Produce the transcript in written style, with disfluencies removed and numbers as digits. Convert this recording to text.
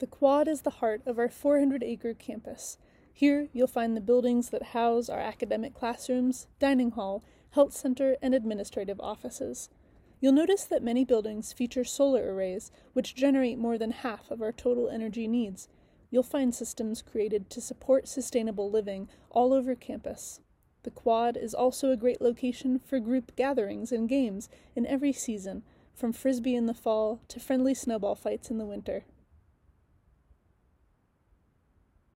The Quad is the heart of our 400-acre campus. Here, you'll find the buildings that house our academic classrooms, dining hall, health center, and administrative offices. You'll notice that many buildings feature solar arrays, which generate more than half of our total energy needs. You'll find systems created to support sustainable living all over campus. The Quad is also a great location for group gatherings and games in every season, from frisbee in the fall to friendly snowball fights in the winter.